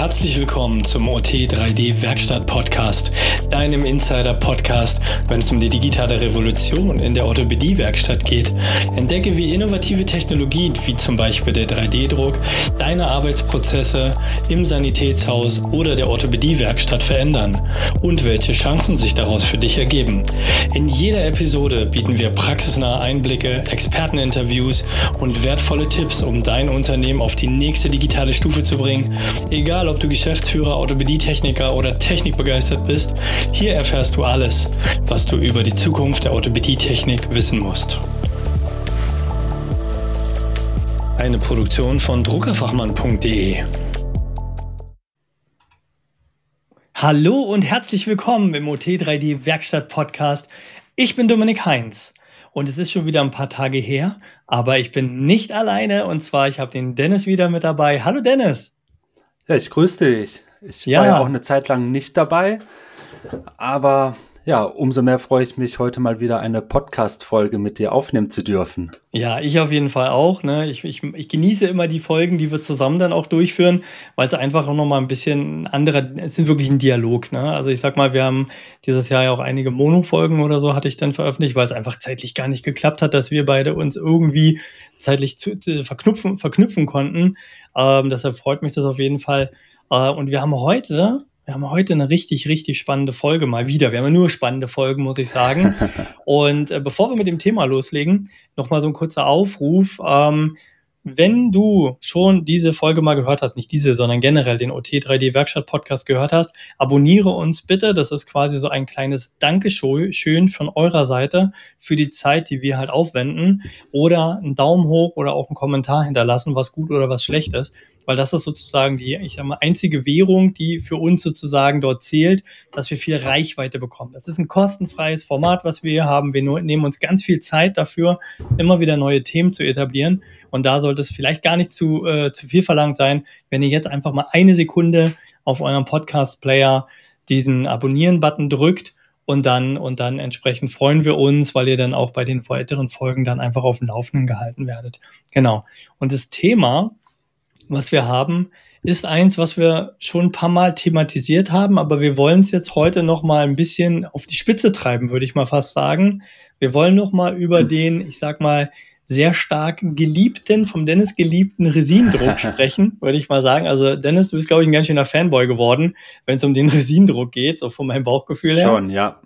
Herzlich willkommen zum OT3D-Werkstatt-Podcast, deinem Insider-Podcast, wenn es um die digitale Revolution in der Orthopädie-Werkstatt geht. Entdecke, wie innovative Technologien, wie zum Beispiel der 3D-Druck, deine Arbeitsprozesse im Sanitätshaus oder der Orthopädie-Werkstatt verändern und welche Chancen sich daraus für dich ergeben. In jeder Episode bieten wir praxisnahe Einblicke, Experteninterviews und wertvolle Tipps, um dein Unternehmen auf die nächste digitale Stufe zu bringen. Egal, ob du Geschäftsführer, Orthopädie-Techniker oder technikbegeistert bist, hier erfährst du alles, was du über die Zukunft der Orthopädie-Technik wissen musst. Eine Produktion von druckerfachmann.de. Hallo und herzlich willkommen im OT3D-Werkstatt-Podcast. Ich bin Dominik Heinz. Und es ist schon wieder ein paar Tage her, aber ich bin nicht alleine. Und zwar, ich habe den Dennis wieder mit dabei. Hallo Dennis. Ja, ich grüße dich. Ich war ja auch eine Zeit lang nicht dabei, aber ja, umso mehr freue ich mich, heute mal wieder eine Podcast-Folge mit dir aufnehmen zu dürfen. Ja, ich auf jeden Fall auch. Ne? Ich genieße immer die Folgen, die wir zusammen dann auch durchführen, weil es einfach auch nochmal ein bisschen es sind wirklich ein Dialog. Ne? Also ich sag mal, wir haben dieses Jahr ja auch einige Mono-Folgen oder so hatte ich dann veröffentlicht, weil es einfach zeitlich gar nicht geklappt hat, dass wir beide uns irgendwie zeitlich verknüpfen konnten. Deshalb freut mich das auf jeden Fall. Und wir haben heute eine richtig, richtig spannende Folge mal wieder. Wir haben ja nur spannende Folgen, muss ich sagen. Und bevor wir mit dem Thema loslegen, nochmal so ein kurzer Aufruf. Wenn du schon diese Folge mal gehört hast, nicht diese, sondern generell den OT3D-Werkstatt-Podcast gehört hast, abonniere uns bitte. Das ist quasi so ein kleines Dankeschön von eurer Seite für die Zeit, die wir halt aufwenden. Oder einen Daumen hoch oder auch einen Kommentar hinterlassen, was gut oder was schlecht ist. Weil das ist sozusagen die, ich sag mal, einzige Währung, die für uns sozusagen dort zählt, dass wir viel Reichweite bekommen. Das ist ein kostenfreies Format, was wir hier haben. Wir nehmen uns ganz viel Zeit dafür, immer wieder neue Themen zu etablieren. Und da sollte es vielleicht gar nicht zu viel verlangt sein, wenn ihr jetzt einfach mal eine Sekunde auf eurem Podcast-Player diesen Abonnieren-Button drückt und dann entsprechend freuen wir uns, weil ihr dann auch bei den weiteren Folgen dann einfach auf dem Laufenden gehalten werdet. Genau. Und das Thema, was wir haben, ist eins, was wir schon ein paar Mal thematisiert haben, aber wir wollen es jetzt heute noch mal ein bisschen auf die Spitze treiben, würde ich mal fast sagen. Wir wollen noch mal über den, ich sag mal, sehr stark vom Dennis geliebten Resin-Druck sprechen, würde ich mal sagen. Also Dennis, du bist, glaube ich, ein ganz schöner Fanboy geworden, wenn es um den Resin-Druck geht, so von meinem Bauchgefühl her. Schon, ja.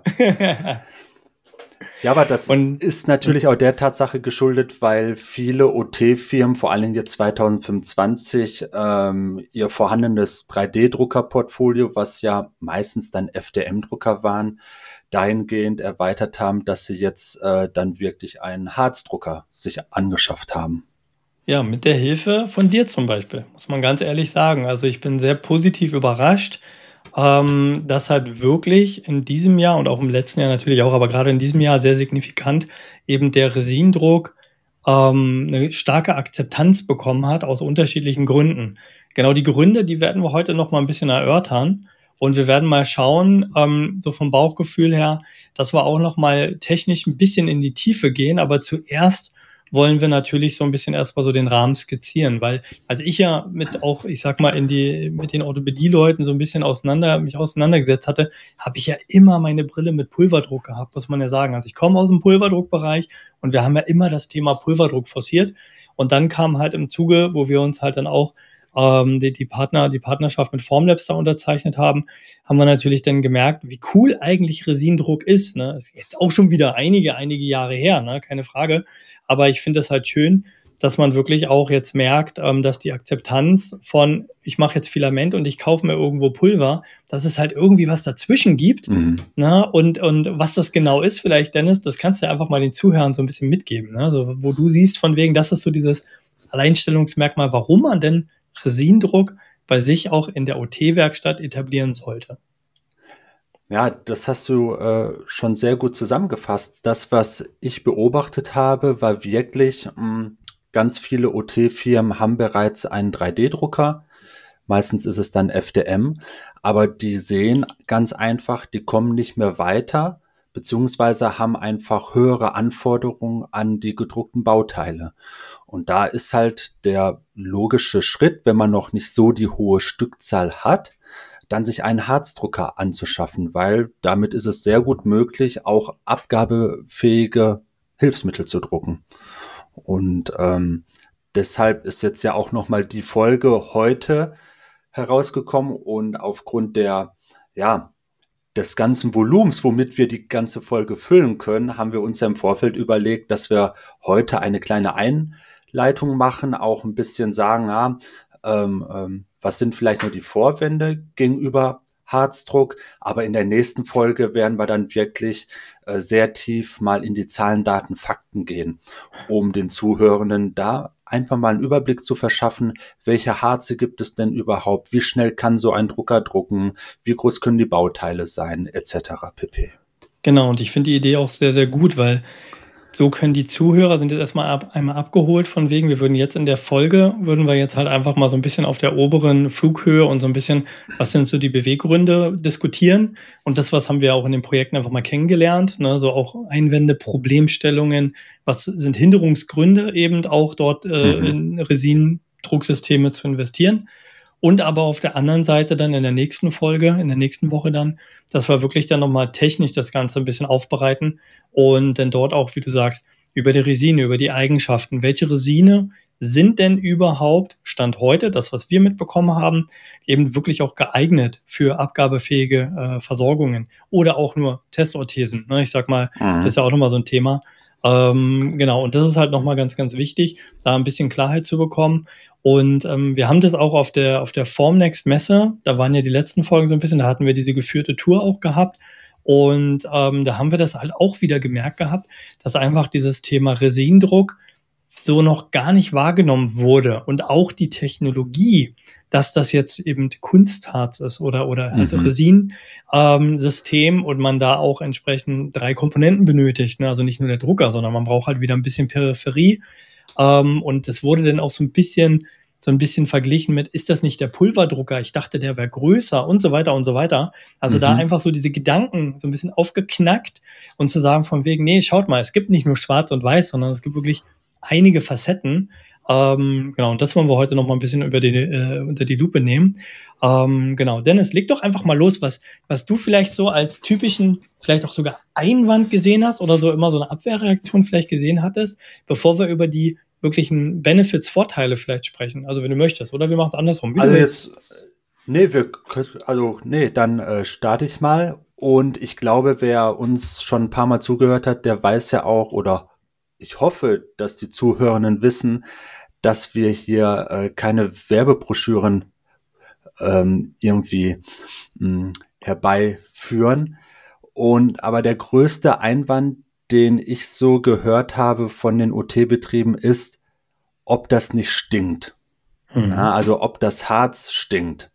Ja, aber das ist natürlich auch der Tatsache geschuldet, weil viele OT-Firmen, vor allem jetzt 2025, ihr vorhandenes 3D-Drucker-Portfolio, was ja meistens dann FDM-Drucker waren, dahingehend erweitert haben, dass sie jetzt dann wirklich einen Harzdrucker sich angeschafft haben. Ja, mit der Hilfe von dir zum Beispiel, muss man ganz ehrlich sagen. Also ich bin sehr positiv überrascht, dass halt wirklich in diesem Jahr und auch im letzten Jahr natürlich auch, aber gerade in diesem Jahr sehr signifikant eben der Resindruck eine starke Akzeptanz bekommen hat aus unterschiedlichen Gründen. Genau die Gründe, die werden wir heute noch mal ein bisschen erörtern und wir werden mal schauen, so vom Bauchgefühl her, dass wir auch noch mal technisch ein bisschen in die Tiefe gehen, aber zuerst wollen wir natürlich so ein bisschen erstmal so den Rahmen skizzieren, weil als ich ja mit auch, ich sag mal, mit den Orthopädie-Leuten so ein bisschen mich auseinandergesetzt hatte, habe ich ja immer meine Brille mit Pulverdruck gehabt, muss man ja sagen. Also ich komme aus dem Pulverdruckbereich und wir haben ja immer das Thema Pulverdruck forciert. Und dann kam halt im Zuge, wo wir uns halt dann auch die Partnerschaft mit Formlabs da unterzeichnet haben wir natürlich dann gemerkt, wie cool eigentlich Resindruck ist. Ne? Ist jetzt auch schon wieder einige Jahre her, ne? Keine Frage. Aber ich finde es halt schön, dass man wirklich auch jetzt merkt, dass die Akzeptanz von, ich mache jetzt Filament und ich kaufe mir irgendwo Pulver, dass es halt irgendwie was dazwischen gibt. Ne? Und was das genau ist, vielleicht, Dennis, das kannst du ja einfach mal den Zuhörern so ein bisschen mitgeben. Ne? Also, wo du siehst, von wegen, das ist so dieses Alleinstellungsmerkmal, warum man denn Resindruck bei sich auch in der OT-Werkstatt etablieren sollte. Ja, das hast du schon sehr gut zusammengefasst. Das, was ich beobachtet habe, war wirklich, ganz viele OT-Firmen haben bereits einen 3D-Drucker. Meistens ist es dann FDM, aber die sehen ganz einfach, die kommen nicht mehr weiter beziehungsweise haben einfach höhere Anforderungen an die gedruckten Bauteile. Und da ist halt der logische Schritt, wenn man noch nicht so die hohe Stückzahl hat, dann sich einen Harzdrucker anzuschaffen, weil damit ist es sehr gut möglich, auch abgabefähige Hilfsmittel zu drucken. Und deshalb ist jetzt ja auch nochmal die Folge heute herausgekommen und aufgrund des ganzen Volumens, womit wir die ganze Folge füllen können, haben wir uns ja im Vorfeld überlegt, dass wir heute eine kleine Einleitung machen, auch ein bisschen sagen, was sind vielleicht nur die Vorwände gegenüber Harzdruck, aber in der nächsten Folge werden wir dann wirklich sehr tief mal in die Zahlen, Daten, Fakten gehen, um den Zuhörenden da einfach mal einen Überblick zu verschaffen, welche Harze gibt es denn überhaupt, wie schnell kann so ein Drucker drucken, wie groß können die Bauteile sein, etc. pp. Genau, und ich finde die Idee auch sehr, sehr gut, weil so können die Zuhörer sind jetzt erstmal einmal abgeholt von wegen, wir würden jetzt in der Folge, würden wir jetzt halt einfach mal so ein bisschen auf der oberen Flughöhe und so ein bisschen, was sind so die Beweggründe diskutieren. Und das, was haben wir auch in den Projekten einfach mal kennengelernt, ne? So auch Einwände, Problemstellungen, was sind Hinderungsgründe eben auch dort in Resin-Drucksysteme zu investieren. Und aber auf der anderen Seite dann in der nächsten Folge, in der nächsten Woche dann, dass wir wirklich dann nochmal technisch das Ganze ein bisschen aufbereiten und dann dort auch, wie du sagst, über die Resine, über die Eigenschaften. Welche Resine sind denn überhaupt, Stand heute, das, was wir mitbekommen haben, eben wirklich auch geeignet für abgabefähige Versorgungen oder auch nur Testorthesen. Ne? Ich sag mal, das ist ja auch nochmal so ein Thema. Genau, und das ist halt nochmal ganz, ganz wichtig, da ein bisschen Klarheit zu bekommen. Und wir haben das auch auf der Formnext Messe, da waren ja die letzten Folgen so ein bisschen, da hatten wir diese geführte Tour auch gehabt. Und da haben wir das halt auch wieder gemerkt gehabt, dass einfach dieses Thema Resindruck so noch gar nicht wahrgenommen wurde. Und auch die Technologie, dass das jetzt eben Kunstharz ist oder halt Resin-System und man da auch entsprechend 3 Komponenten benötigt. Ne? Also nicht nur der Drucker, sondern man braucht halt wieder ein bisschen Peripherie. Und es wurde dann auch so ein bisschen verglichen mit, ist das nicht der Pulverdrucker? Ich dachte, der wäre größer und so weiter und so weiter. Also da einfach so diese Gedanken so ein bisschen aufgeknackt und zu sagen von wegen, nee, schaut mal, es gibt nicht nur schwarz und weiß, sondern es gibt wirklich einige Facetten. Genau, und das wollen wir heute noch mal ein bisschen unter die Lupe nehmen. Genau, Dennis, leg doch einfach mal los, was du vielleicht so als typischen, vielleicht auch sogar Einwand gesehen hast oder so immer so eine Abwehrreaktion vielleicht gesehen hattest, bevor wir über die wirklichen Benefits, Vorteile vielleicht sprechen. Also wenn du möchtest, oder wir machen es andersrum. Wie Also du willst. dann starte ich mal. Und ich glaube, wer uns schon ein paar Mal zugehört hat, der weiß ja auch, oder ich hoffe, dass die Zuhörenden wissen, dass wir hier keine Werbebroschüren irgendwie herbeiführen. Und aber der größte Einwand, den ich so gehört habe von den OT-Betrieben, ist, ob das nicht stinkt. Ja, also ob das Harz stinkt.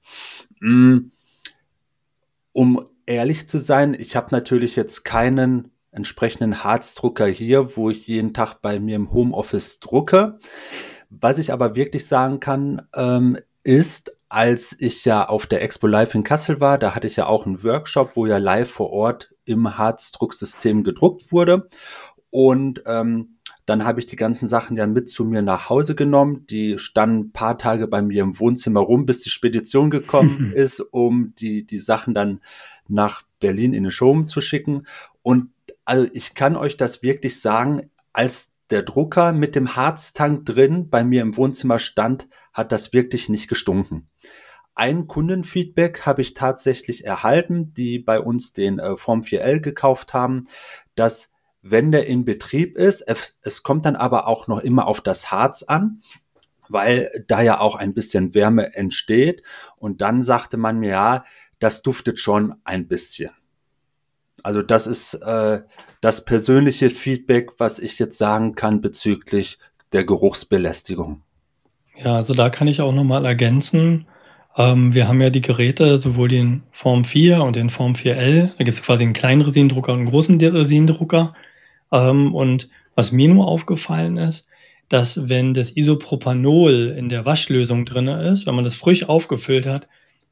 Um ehrlich zu sein, ich habe natürlich jetzt keinen entsprechenden Harzdrucker hier, wo ich jeden Tag bei mir im Homeoffice drucke. Was ich aber wirklich sagen kann, ist, als ich ja auf der Expo Live in Kassel war, da hatte ich ja auch einen Workshop, wo ja live vor Ort im Harzdrucksystem gedruckt wurde. Und dann habe ich die ganzen Sachen ja mit zu mir nach Hause genommen. Die standen ein paar Tage bei mir im Wohnzimmer rum, bis die Spedition gekommen ist, um die Sachen dann nach Berlin in den Showroom zu schicken. Und also ich kann euch das wirklich sagen, als der Drucker mit dem Harztank drin bei mir im Wohnzimmer stand, hat das wirklich nicht gestunken. Ein Kundenfeedback habe ich tatsächlich erhalten, die bei uns den Form 4L gekauft haben, dass wenn der in Betrieb ist, es kommt dann aber auch noch immer auf das Harz an, weil da ja auch ein bisschen Wärme entsteht. Und dann sagte man mir, ja, das duftet schon ein bisschen. Also das ist das persönliche Feedback, was ich jetzt sagen kann bezüglich der Geruchsbelästigung. Ja, also da kann ich auch nochmal ergänzen. Wir haben ja die Geräte, sowohl den Form 4 und den Form 4L. Da gibt es quasi einen kleinen Resinendrucker und einen großen Resinendrucker. Und was mir nur aufgefallen ist, dass wenn das Isopropanol in der Waschlösung drin ist, wenn man das frisch aufgefüllt hat,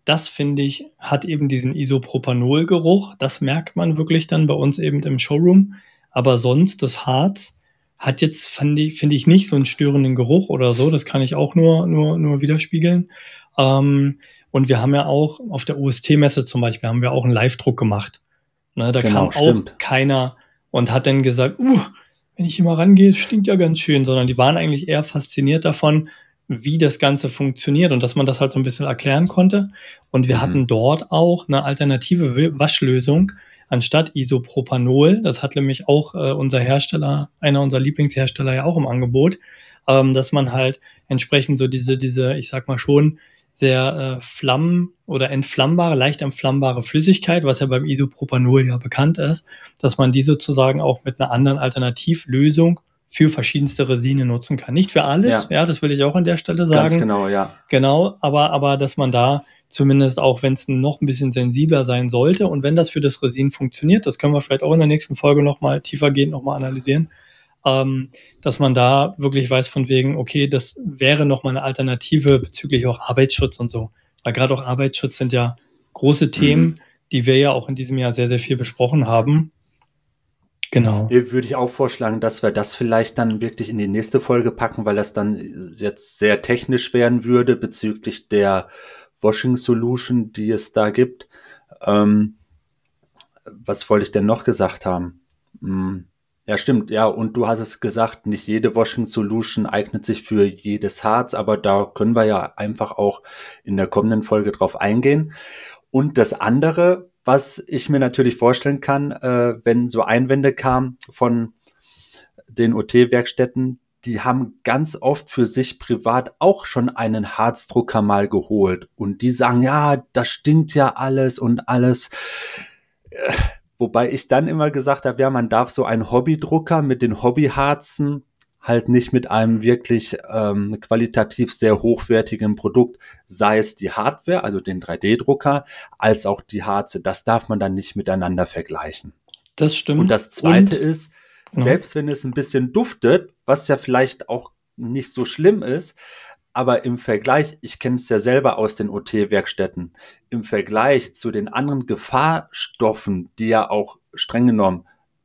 das, finde ich, hat eben diesen Isopropanol-Geruch. Das merkt man wirklich dann bei uns eben im Showroom. Aber sonst, das Harz hat jetzt, finde ich, nicht so einen störenden Geruch oder so. Das kann ich auch nur widerspiegeln. Und wir haben ja auch auf der UST-Messe zum Beispiel, haben wir auch einen Live-Druck gemacht. Ne, da Genau, kam auch stimmt. keiner und hat dann gesagt, wenn ich hier mal rangehe, stinkt ja ganz schön, sondern die waren eigentlich eher fasziniert davon, wie das Ganze funktioniert und dass man das halt so ein bisschen erklären konnte. Und wir hatten dort auch eine alternative Waschlösung anstatt Isopropanol. Das hat nämlich auch unser Hersteller, einer unserer Lieblingshersteller ja auch im Angebot, dass man halt entsprechend so diese, ich sag mal schon, sehr oder entflammbare, leicht entflammbare Flüssigkeit, was ja beim Isopropanol ja bekannt ist, dass man die sozusagen auch mit einer anderen Alternativlösung für verschiedenste Resine nutzen kann. Nicht für alles, ja, das will ich auch an der Stelle sagen. Ganz genau, ja. Genau, aber dass man da zumindest auch, wenn es noch ein bisschen sensibler sein sollte und wenn das für das Resin funktioniert, das können wir vielleicht auch in der nächsten Folge nochmal tiefergehend nochmal analysieren, dass man da wirklich weiß von wegen, okay, das wäre nochmal eine Alternative bezüglich auch Arbeitsschutz und so. Weil gerade auch Arbeitsschutz sind ja große Themen, die wir ja auch in diesem Jahr sehr, sehr viel besprochen haben. Genau. Würde ich auch vorschlagen, dass wir das vielleicht dann wirklich in die nächste Folge packen, weil das dann jetzt sehr technisch werden würde bezüglich der Washing Solution, die es da gibt. Was wollte ich denn noch gesagt haben? Ja, stimmt, ja, und du hast es gesagt, nicht jede Washing Solution eignet sich für jedes Harz, aber da können wir ja einfach auch in der kommenden Folge drauf eingehen. Und das andere, was ich mir natürlich vorstellen kann, wenn so Einwände kamen von den OT-Werkstätten, die haben ganz oft für sich privat auch schon einen Harzdrucker mal geholt. Und die sagen, ja, das stinkt ja alles und alles. Wobei ich dann immer gesagt habe, ja, man darf so einen Hobbydrucker mit den Hobbyharzen halt nicht mit einem wirklich qualitativ sehr hochwertigen Produkt, sei es die Hardware, also den 3D-Drucker, als auch die Harze. Das darf man dann nicht miteinander vergleichen. Das stimmt. Und das Zweite ist, selbst wenn es ein bisschen duftet, was ja vielleicht auch nicht so schlimm ist, aber im Vergleich, ich kenne es ja selber aus den OT-Werkstätten, im Vergleich zu den anderen Gefahrstoffen, die ja auch streng genommen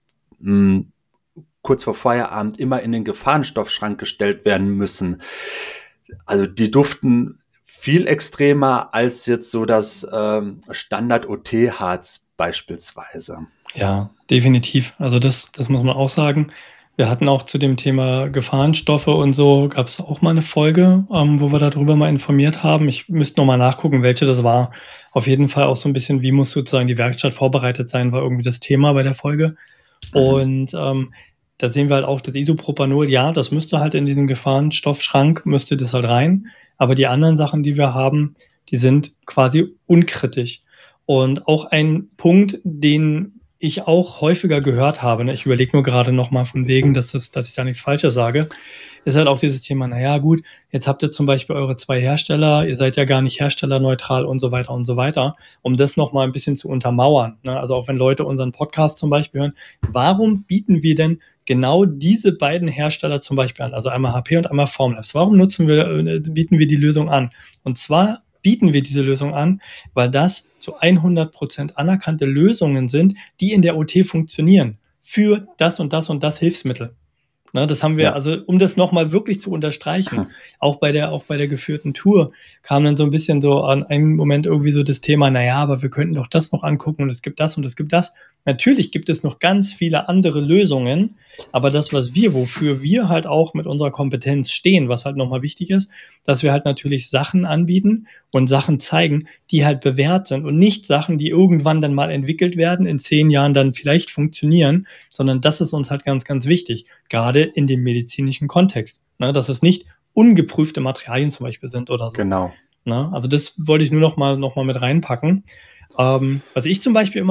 kurz vor Feierabend immer in den Gefahrenstoffschrank gestellt werden müssen. Also die duften viel extremer als jetzt so das Standard-OT-Harz beispielsweise. Ja, definitiv. Also das muss man auch sagen. Wir hatten auch zu dem Thema Gefahrenstoffe und so, gab es auch mal eine Folge, wo wir darüber mal informiert haben. Ich müsste noch mal nachgucken, welche das war. Auf jeden Fall auch so ein bisschen, wie muss sozusagen die Werkstatt vorbereitet sein, war irgendwie das Thema bei der Folge. Und da sehen wir halt auch das Isopropanol, ja, das müsste halt in diesen Gefahrenstoffschrank, müsste das halt rein. Aber die anderen Sachen, die wir haben, die sind quasi unkritisch. Und auch ein Punkt, den ich auch häufiger gehört habe, ne, ich überlege nur gerade noch mal von wegen, dass ich da nichts Falsches sage, ist halt auch dieses Thema, naja gut, jetzt habt ihr zum Beispiel eure 2 Hersteller, ihr seid ja gar nicht herstellerneutral und so weiter, um das noch mal ein bisschen zu untermauern. Ne? Also auch wenn Leute unseren Podcast zum Beispiel hören, warum bieten wir denn genau diese beiden Hersteller zum Beispiel an, also einmal HP und einmal Formlabs? Warum bieten wir die Lösung an? Und zwar bieten wir diese Lösung an, weil das zu 100% anerkannte Lösungen sind, die in der OT funktionieren für das und das und das Hilfsmittel. Ne, das haben wir, also um das nochmal wirklich zu unterstreichen, auch bei der geführten Tour kam dann so ein bisschen so an einem Moment irgendwie so das Thema, naja, aber wir könnten doch das noch angucken und es gibt das und es gibt das. Natürlich gibt es noch ganz viele andere Lösungen, aber das, wofür wir halt auch mit unserer Kompetenz stehen, was halt nochmal wichtig ist, dass wir halt natürlich Sachen anbieten und Sachen zeigen, die halt bewährt sind und nicht Sachen, die irgendwann dann mal entwickelt werden, in 10 Jahren dann vielleicht funktionieren, sondern das ist uns halt ganz, ganz wichtig, gerade in dem medizinischen Kontext, ne, dass es nicht ungeprüfte Materialien zum Beispiel sind oder so. Genau. Ne? Also das wollte ich nur noch mal mit reinpacken. Was ich zum Beispiel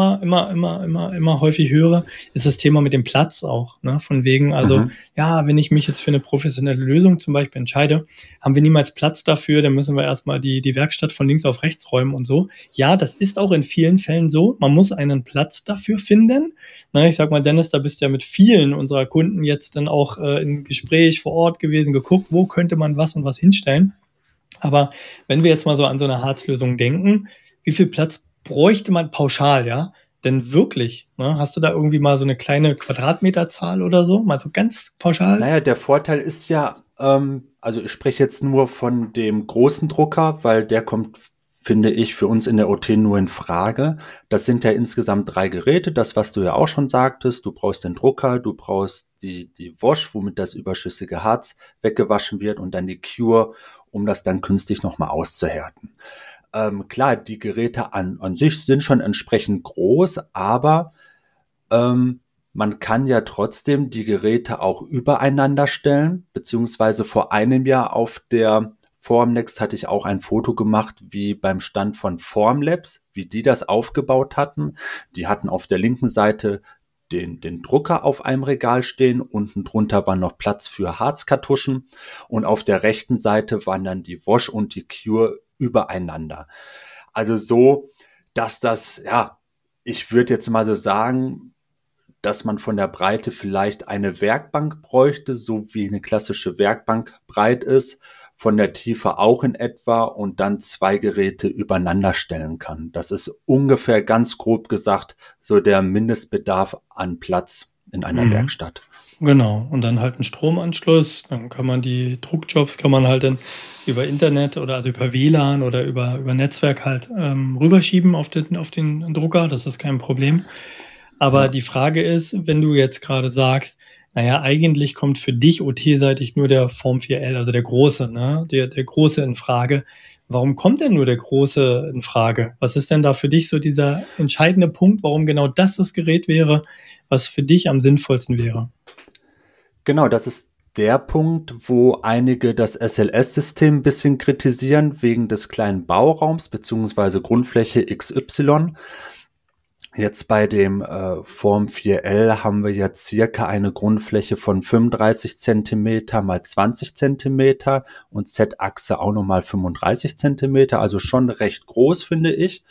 immer häufig höre, ist das Thema mit dem Platz auch. Ne? Von wegen, also, ja, wenn ich mich jetzt für eine professionelle Lösung zum Beispiel entscheide, haben wir niemals Platz dafür, dann müssen wir erstmal die Werkstatt von links auf rechts räumen und so. Ja, das ist auch in vielen Fällen so. Man muss einen Platz dafür finden. Na, ich sag mal, Dennis, da bist du ja mit vielen unserer Kunden jetzt dann auch im Gespräch vor Ort gewesen, geguckt, wo könnte man was und was hinstellen. Aber wenn wir jetzt mal so an so eine Harzlösung denken, wie viel Platz bräuchte man pauschal, ja? Denn wirklich, ne? Hast du da irgendwie mal so eine kleine Quadratmeterzahl oder so? Mal so ganz pauschal? Naja, der Vorteil ist ja, also ich spreche jetzt nur von dem großen Drucker, weil der kommt, finde ich, für uns in der OT nur in Frage. Das sind ja insgesamt 3 Geräte, das, was du ja auch schon sagtest. Du brauchst den Drucker, du brauchst die Wash, womit das überschüssige Harz weggewaschen wird, und dann die Cure, um das dann künstlich nochmal auszuhärten. Klar, die Geräte an sich sind schon entsprechend groß, aber ähm, man kann ja trotzdem die Geräte auch übereinander stellen, beziehungsweise vor einem Jahr auf der Formnext hatte ich auch ein Foto gemacht, wie beim Stand von Formlabs, wie die das aufgebaut hatten. Die hatten auf der linken Seite den Drucker auf einem Regal stehen, unten drunter war noch Platz für Harzkartuschen, und auf der rechten Seite waren dann die Wash und die Cure übereinander. Also so, dass das, ja, ich würde jetzt mal so sagen, dass man von der Breite vielleicht eine Werkbank bräuchte, so wie eine klassische Werkbank breit ist, von der Tiefe auch in etwa, und dann 2 Geräte übereinander stellen kann. Das ist ungefähr, ganz grob gesagt, so der Mindestbedarf an Platz in einer Mhm. Werkstatt. Genau. Und dann halt ein Stromanschluss. Dann kann man die Druckjobs kann man halt dann über Internet oder also über WLAN oder über Netzwerk halt rüberschieben auf den Drucker. Das ist kein Problem. Aber Ja. die Frage ist, wenn du jetzt gerade sagst, naja, eigentlich kommt für dich OT-seitig nur der Form 4L, also der große, ne? Der große in Frage. Warum kommt denn nur der große in Frage? Was ist denn da für dich so dieser entscheidende Punkt, warum genau das Gerät wäre, was für dich am sinnvollsten wäre? Genau, das ist der Punkt, wo einige das SLS-System ein bisschen kritisieren, wegen des kleinen Bauraums beziehungsweise Grundfläche XY. Jetzt bei dem Form 4L haben wir jetzt circa eine Grundfläche von 35 Zentimeter mal 20 Zentimeter und Z-Achse auch nochmal 35 Zentimeter, also schon recht groß, finde ich.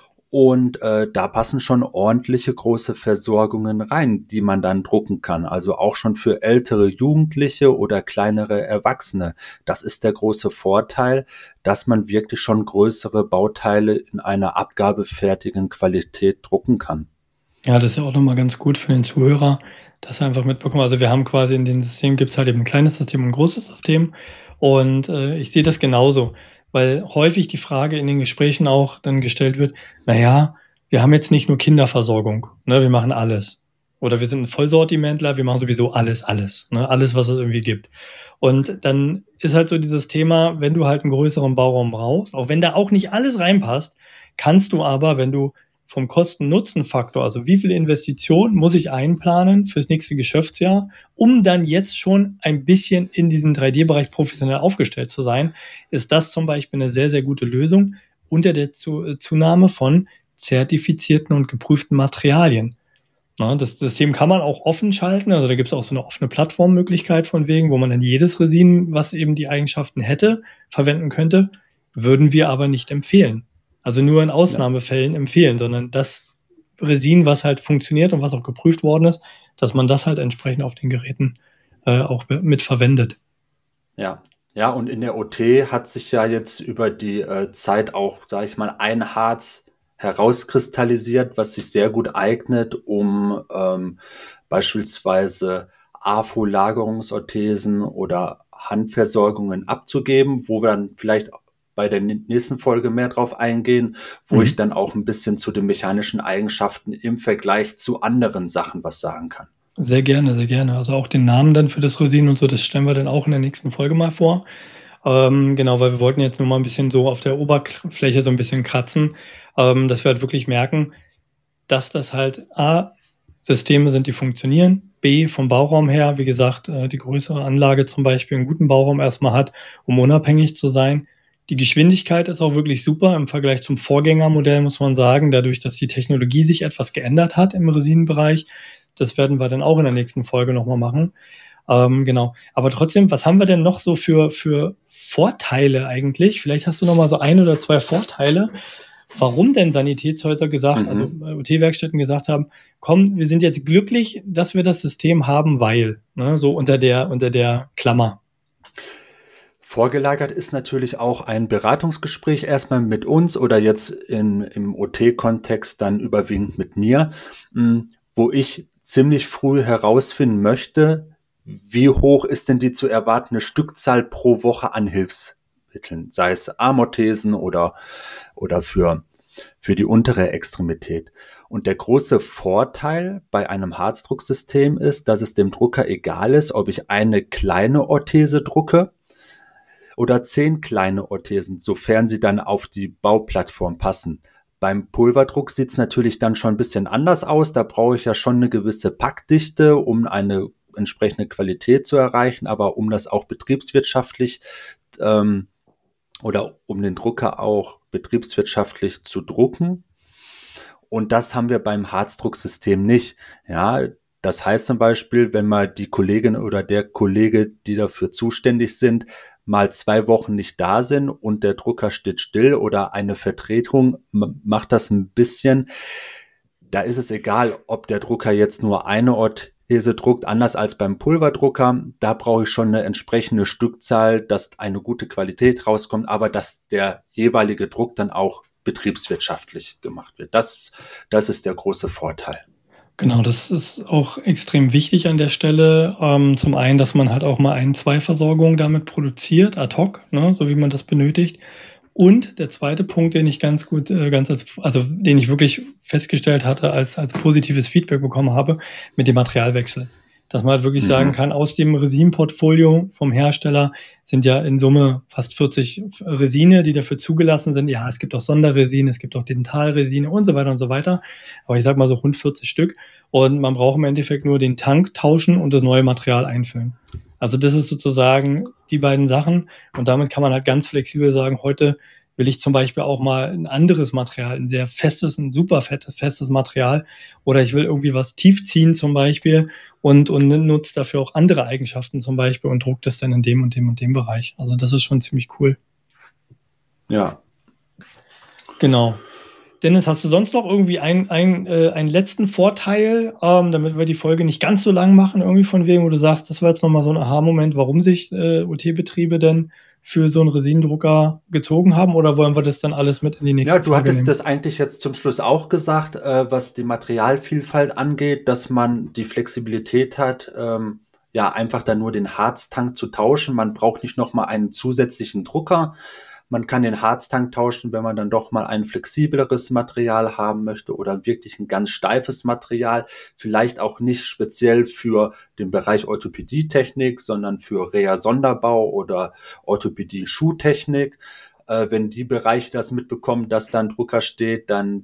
Und da passen schon ordentliche große Versorgungen rein, die man dann drucken kann. Also auch schon für ältere Jugendliche oder kleinere Erwachsene. Das ist der große Vorteil, dass man wirklich schon größere Bauteile in einer abgabefertigen Qualität drucken kann. Ja, das ist ja auch nochmal ganz gut für den Zuhörer, dass er einfach mitbekommt. Also wir haben quasi in dem System gibt es halt eben ein kleines System und ein großes System. Und ich sehe das genauso, weil häufig die Frage in den Gesprächen auch dann gestellt wird, naja, wir haben jetzt nicht nur Kinderversorgung, ne, wir machen alles. Oder wir sind ein Vollsortimentler, wir machen sowieso alles, ne, alles, was es irgendwie gibt. Und dann ist halt so dieses Thema, wenn du halt einen größeren Bauraum brauchst, auch wenn da auch nicht alles reinpasst, kannst du aber, wenn du vom Kosten-Nutzen-Faktor, also wie viel Investition muss ich einplanen fürs nächste Geschäftsjahr, um dann jetzt schon ein bisschen in diesem 3D-Bereich professionell aufgestellt zu sein, ist das zum Beispiel eine sehr, sehr gute Lösung unter der Zunahme von zertifizierten und geprüften Materialien. Na, das System kann man auch offen schalten, also da gibt es auch so eine offene Plattformmöglichkeit von wegen, wo man dann jedes Resin, was eben die Eigenschaften hätte, verwenden könnte, würden wir aber nicht empfehlen. Also nur in Ja. Ausnahmefällen empfehlen, sondern das Resin, was halt funktioniert und was auch geprüft worden ist, dass man das halt entsprechend auf den Geräten auch mit verwendet. Ja, ja, und in der OT hat sich ja jetzt über die Zeit auch, sage ich mal, ein Harz herauskristallisiert, was sich sehr gut eignet, um beispielsweise AFO-Lagerungsorthesen oder Handversorgungen abzugeben, wo wir dann vielleicht bei der nächsten Folge mehr drauf eingehen, wo ich Mhm. dann auch ein bisschen zu den mechanischen Eigenschaften im Vergleich zu anderen Sachen was sagen kann. Sehr gerne, sehr gerne. Also auch den Namen dann für das Resin und so, das stellen wir dann auch in der nächsten Folge mal vor. Genau, weil wir wollten jetzt nur mal ein bisschen so auf der Oberfläche so ein bisschen kratzen, dass wir halt wirklich merken, dass das halt A, Systeme sind, die funktionieren, B, vom Bauraum her, wie gesagt, die größere Anlage zum Beispiel einen guten Bauraum erstmal hat, um unabhängig zu sein. Die Geschwindigkeit ist auch wirklich super im Vergleich zum Vorgängermodell, muss man sagen, dadurch, dass die Technologie sich etwas geändert hat im Resinenbereich. Das werden wir dann auch in der nächsten Folge nochmal machen. Genau. Aber trotzdem, was haben wir denn noch so für Vorteile eigentlich? Vielleicht hast du noch mal so ein oder zwei Vorteile, warum denn Sanitätshäuser gesagt, also Mhm. OT-Werkstätten gesagt haben, komm, wir sind jetzt glücklich, dass wir das System haben, weil, ne, so unter der Klammer. Vorgelagert ist natürlich auch ein Beratungsgespräch erstmal mit uns oder jetzt im OT-Kontext dann überwiegend mit mir, wo ich ziemlich früh herausfinden möchte, wie hoch ist denn die zu erwartende Stückzahl pro Woche an Hilfsmitteln, sei es Armorthesen oder für die untere Extremität. Und der große Vorteil bei einem Herzdrucksystem ist, dass es dem Drucker egal ist, ob ich eine kleine Orthese drucke oder 10 kleine Orthesen, sofern sie dann auf die Bauplattform passen. Beim Pulverdruck sieht es natürlich dann schon ein bisschen anders aus. Da brauche ich ja schon eine gewisse Packdichte, um eine entsprechende Qualität zu erreichen, aber um das auch betriebswirtschaftlich oder um den Drucker auch betriebswirtschaftlich zu drucken. Und das haben wir beim Herzdrucksystem nicht. Ja, das heißt zum Beispiel, wenn mal die Kollegin oder der Kollege, die dafür zuständig sind, mal 2 Wochen nicht da sind und der Drucker steht still oder eine Vertretung macht das ein bisschen, da ist es egal, ob der Drucker jetzt nur eine Orthese druckt, anders als beim Pulverdrucker. Da brauche ich schon eine entsprechende Stückzahl, dass eine gute Qualität rauskommt, aber dass der jeweilige Druck dann auch betriebswirtschaftlich gemacht wird. Das ist der große Vorteil. Genau, das ist auch extrem wichtig an der Stelle. Zum einen, dass man halt auch mal 1-2-Versorgung damit produziert, ad hoc, ne, so wie man das benötigt. Und der zweite Punkt, den ich den ich wirklich festgestellt hatte, als positives Feedback bekommen habe, mit dem Materialwechsel. Dass man halt wirklich sagen kann, aus dem Resin-Portfolio vom Hersteller sind ja in Summe fast 40 Resine, die dafür zugelassen sind. Ja, es gibt auch Sonderresine, es gibt auch Dentalresine und so weiter und so weiter. Aber ich sag mal so rund 40 Stück. Und man braucht im Endeffekt nur den Tank tauschen und das neue Material einfüllen. Also das ist sozusagen die beiden Sachen. Und damit kann man halt ganz flexibel sagen, heute will ich zum Beispiel auch mal ein anderes Material, ein sehr festes, ein super festes Material, oder ich will irgendwie was tief ziehen zum Beispiel und nutze dafür auch andere Eigenschaften zum Beispiel und drucke das dann in dem und dem und dem Bereich. Also das ist schon ziemlich cool. Ja. Genau. Dennis, hast du sonst noch irgendwie einen letzten Vorteil, damit wir die Folge nicht ganz so lang machen, irgendwie von wem, wo du sagst, das war jetzt nochmal so ein Aha-Moment, warum sich OT-Betriebe denn für so einen Resindrucker gezogen haben, oder wollen wir das dann alles mit in die nächste Folge nehmen? Ja, du hattest das eigentlich jetzt zum Schluss auch gesagt, was die Materialvielfalt angeht, dass man die Flexibilität hat, einfach dann nur den Harztank zu tauschen. Man braucht nicht nochmal einen zusätzlichen Drucker. Man kann den Harztank tauschen, wenn man dann doch mal ein flexibleres Material haben möchte oder wirklich ein ganz steifes Material. Vielleicht auch nicht speziell für den Bereich Orthopädietechnik, sondern für Reha-Sonderbau oder Orthopädie-Schuhtechnik. Wenn die Bereiche das mitbekommen, dass da ein Drucker steht, dann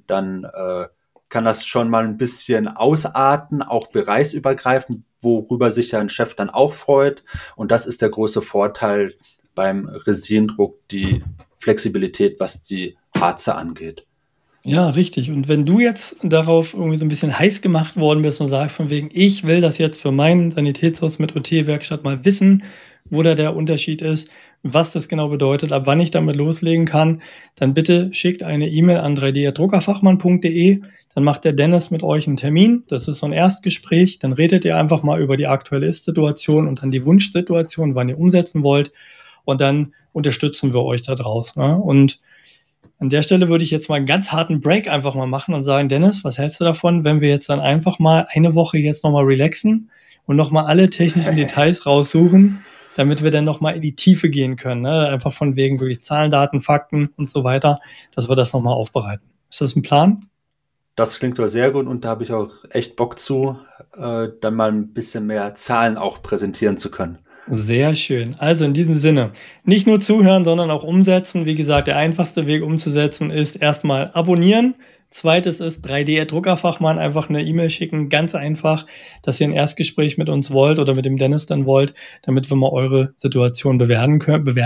kann das schon mal ein bisschen ausarten, auch bereichsübergreifend, worüber sich ja ein Chef dann auch freut. Und das ist der große Vorteil beim Resindruck, die Flexibilität, was die Harze angeht. Ja, richtig. Und wenn du jetzt darauf irgendwie so ein bisschen heiß gemacht worden bist und sagst von wegen, ich will das jetzt für mein Sanitätshaus mit OT-Werkstatt mal wissen, wo da der Unterschied ist, was das genau bedeutet, ab wann ich damit loslegen kann, dann bitte schickt eine E-Mail an 3d@druckerfachmann.de. Dann macht der Dennis mit euch einen Termin. Das ist so ein Erstgespräch. Dann redet ihr einfach mal über die aktuelle Ist-Situation und dann die Wunschsituation, wann ihr umsetzen wollt. Und dann unterstützen wir euch da draus. Ne? Und an der Stelle würde ich jetzt mal einen ganz harten Break einfach mal machen und sagen, Dennis, was hältst du davon, wenn wir jetzt dann einfach mal eine Woche jetzt nochmal relaxen und nochmal alle technischen Details raussuchen, damit wir dann nochmal in die Tiefe gehen können. Ne? Einfach von wegen wirklich Zahlen, Daten, Fakten und so weiter, dass wir das nochmal aufbereiten. Ist das ein Plan? Das klingt doch sehr gut und da habe ich auch echt Bock zu, dann mal ein bisschen mehr Zahlen auch präsentieren zu können. Sehr schön. Also in diesem Sinne, nicht nur zuhören, sondern auch umsetzen. Wie gesagt, der einfachste Weg umzusetzen ist erstmal abonnieren. Zweites ist 3D@Druckerfachmann, einfach eine E-Mail schicken, ganz einfach, dass ihr ein Erstgespräch mit uns wollt oder mit dem Dennis dann wollt, damit wir mal eure Situation bewerten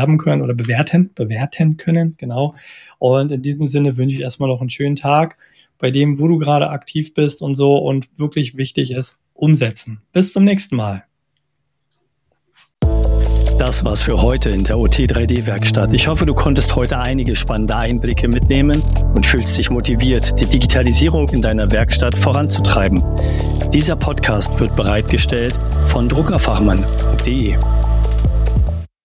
können, genau. Und in diesem Sinne wünsche ich erstmal noch einen schönen Tag bei dem, wo du gerade aktiv bist und so, und wirklich wichtig ist, umsetzen. Bis zum nächsten Mal. Das war's für heute in der OT3D-Werkstatt. Ich hoffe, du konntest heute einige spannende Einblicke mitnehmen und fühlst dich motiviert, die Digitalisierung in deiner Werkstatt voranzutreiben. Dieser Podcast wird bereitgestellt von druckerfachmann.de.